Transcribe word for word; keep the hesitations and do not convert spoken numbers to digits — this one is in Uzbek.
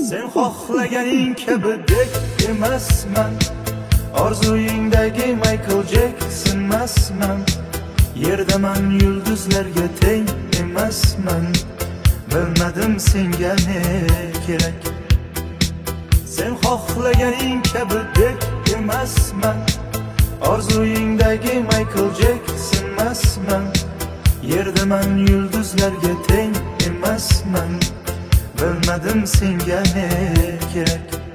Sen xohlaganing kabi dek emasman, orzuyingdagi Michael Jacksonmasman. Yerdaman, yulduzlarga teng emasman, bilmadim senga ne kerak. Sen xohlaganing kabi dek emasman, orzuyingdagi Michael Jacksonmasman. Yerdaman, yulduzlarga teng emasman, bilmadim senga ne kerak.